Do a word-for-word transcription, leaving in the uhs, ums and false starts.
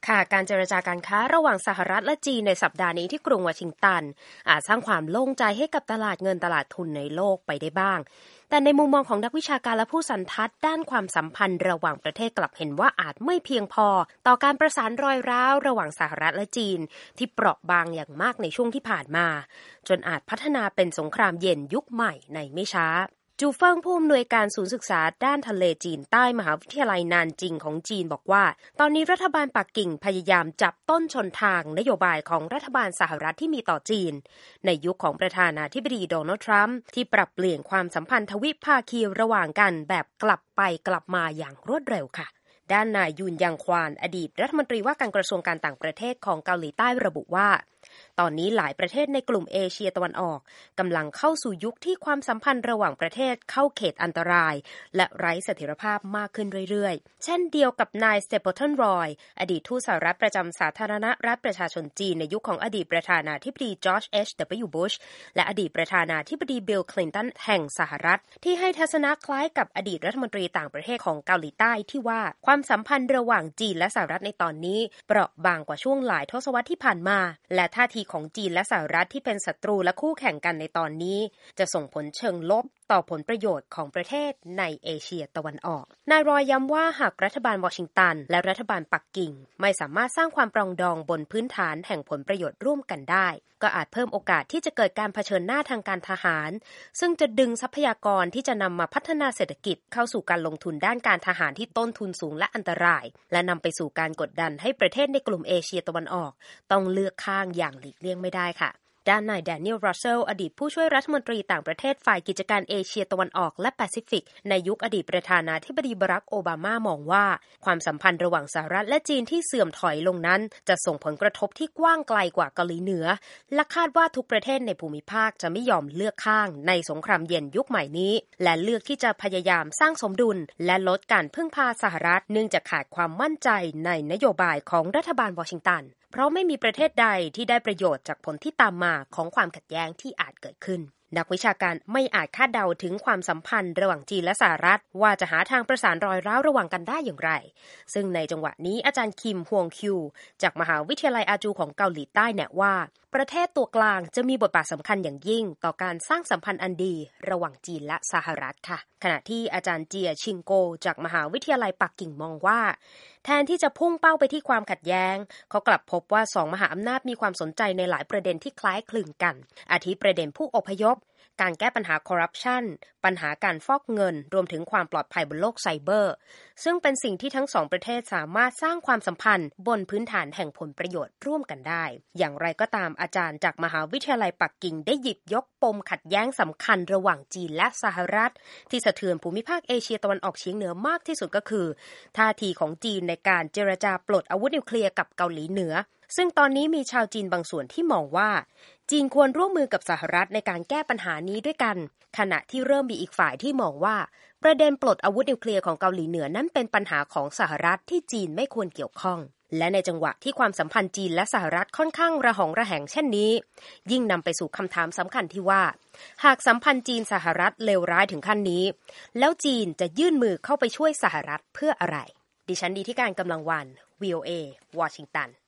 ค่ะการเจรจาการค้าระหว่างสหรัฐและจีนในสัปดาห์นี้ที่กรุงวอชิงตันอาจสร้างความโล่งใจให้กับตลาดเงินตลาดทุนในโลกไปได้บ้างแต่ในมุมมองของนักวิชาการและผู้สันทัดด้านความสัมพันธ์ระหว่างประเทศกลับเห็นว่าอาจไม่เพียงพอต่อการประสานรอยร้าวระหว่างสหรัฐและจีนที่เปราะบางอย่างมากในช่วงที่ผ่านมาจนอาจพัฒนาเป็นสงครามเย็นยุคใหม่ในไม่ช้าจูเฟิงผู้อำนวยการศูนย์ศึกษาด้านทะเลจีนใต้มหาวิทยาลัยนานจิงของจีนบอกว่าตอนนี้รัฐบาลปักกิ่งพยายามจับต้นชนทางนโยบายของรัฐบาลสหรัฐที่มีต่อจีนในยุคของประธานาธิบดีโดนัลด์ทรัมป์ที่ปรับเปลี่ยนความสัมพันธ์ทวิภาคีระหว่างกันแบบกลับไปกลับมาอย่างรวดเร็วค่ะด้านนายยุนยังควานอดีตรัฐมนตรีว่าการกระทรวงการต่างประเทศของเกาหลีใต้ระบุว่าตอนนี้หลายประเทศในกลุ่มเอเชียตะวันออกกำลังเข้าสู่ยุคที่ความสัมพันธ์ระหว่างประเทศเข้าเขตอันตรายและไร้เสถียรภาพมากขึ้นเรื่อยๆเช่นเดียวกับนายสเตเปิลตันรอยอดีตทูตสหรัฐประจำสาธารณรัฐประชาชนจีนในยุคของอดีตประธานาธิบดีจอร์จ เอช ดับเบิลยู บุชและอดีตประธานาธิบดีบิลคลินตันแห่งสหรัฐที่ให้ทัศนะคล้ายกับอดีตรัฐมนตรีต่างประเทศของเกาหลีใต้ที่ว่าความสัมพันธ์ระหว่างจีนและสหรัฐในตอนนี้เปราะบางกว่าช่วงหลายทศวรรษที่ผ่านมาและท่าทีของจีนและสหรัฐที่เป็นศัตรูและคู่แข่งกันในตอนนี้จะส่งผลเชิงลบต่อผลประโยชน์ของประเทศในเอเชียตะวันออกนายรอยย้ำว่าหากรัฐบาลวอชิงตันและรัฐบาลปักกิ่งไม่สามารถสร้างความปรองดองบนพื้นฐานแห่งผลประโยชน์ร่วมกันได้ก็อาจเพิ่มโอกาสที่จะเกิดการเผชิญหน้าทางการทหารซึ่งจะดึงทรัพยากรที่จะนำมาพัฒนาเศรษฐกิจเข้าสู่การลงทุนด้านการทหารที่ต้นทุนสูงและอันตรายและนำไปสู่การกดดันให้ประเทศในกลุ่มเอเชียตะวันออกต้องเลือกข้างอย่างหลีกเลี่ยงไม่ได้ค่ะด้านนายแดเนียล รัสเซลอดีตผู้ช่วยรัฐมนตรีต่างประเทศฝ่ายกิจการเอเชียตะวันออกและแปซิฟิกในยุคอดีตประธานาธิบดีบารักโอบามามองว่าความสัมพันธ์ระหว่างสหรัฐและจีนที่เสื่อมถอยลงนั้นจะส่งผลกระทบที่กว้างไกลกว่าเกาหลีเหนือและคาดว่าทุกประเทศในภูมิภาคจะไม่ยอมเลือกข้างในสงครามเย็นยุคใหม่นี้และเลือกที่จะพยายามสร้างสมดุลและลดการพึ่งพาสหรัฐเนื่องจากขาดความมั่นใจในนโยบายของรัฐบาลวอชิงตันเพราะไม่มีประเทศใดที่ได้ประโยชน์จากผลที่ตามมาของความขัดแย้งที่อาจเกิดขึ้นนักวิชาการไม่อาจคาดเดาถึงความสัมพันธ์ระหว่างจีนและสหรัฐว่าจะหาทางประสานรอยร้าวระหว่างกันได้อย่างไรซึ่งในจังหวะนี้อาจารย์คิมฮวงคิวจากมหาวิทยาลัยอาจูของเกาหลีใต้แนะว่าประเทศตัวกลางจะมีบทบาทสำคัญอย่างยิ่งต่อการสร้างสัมพันธ์อันดีระหว่างจีนและสหรัฐค่ะขณะที่อาจารย์เจียชิงโกจากมหาวิทยาลัยปักกิ่งมองว่าแทนที่จะพุ่งเป้าไปที่ความขัดแย้งเขากลับพบว่าสองมหาอำนาจมีความสนใจในหลายประเด็นที่คล้ายคลึงกันอาทิประเด็นผู้อพยพการแก้ปัญหาคอร์รัปชันปัญหาการฟอกเงินรวมถึงความปลอดภัยบนโลกไซเบอร์ซึ่งเป็นสิ่งที่ทั้งสองประเทศสามารถสร้างความสัมพันธ์บนพื้นฐานแห่งผลประโยชน์ร่วมกันได้อย่างไรก็ตามอาจารย์จากมหาวิทยาลัยปักกิ่งได้หยิบยกปมขัดแย้งสำคัญระหว่างจีนและสหรัฐที่สะเทือนภูมิภาคเอเชียตะวันออกเฉียงเหนือมากที่สุดก็คือท่าทีของจีนในการเจรจาปลดอาวุธนิวเคลียร์กับเกาหลีเหนือซึ่งตอนนี้มีชาวจีนบางส่วนที่มองว่าจีนควรร่วมมือกับสหรัฐในการแก้ปัญหานี้ด้วยกันขณะที่เริ่มมีอีกฝ่ายที่มองว่าประเด็นปลดอาวุธนิวเคลียร์ของเกาหลีเหนือนั้นเป็นปัญหาของสหรัฐที่จีนไม่ควรเกี่ยวข้องและในจังหวะที่ความสัมพันธ์จีนและสหรัฐค่อนข้างระหองระแหงเช่นนี้ยิ่งนำไปสู่คำถามสำคัญที่ว่าหากสัมพันธ์จีนสหรัฐเลวร้ายถึงขั้นนี้แล้วจีนจะยื่นมือเข้าไปช่วยสหรัฐเพื่ออะไรดิฉันดีที่การกำลังวัน วี โอ เอ วอชิงตัน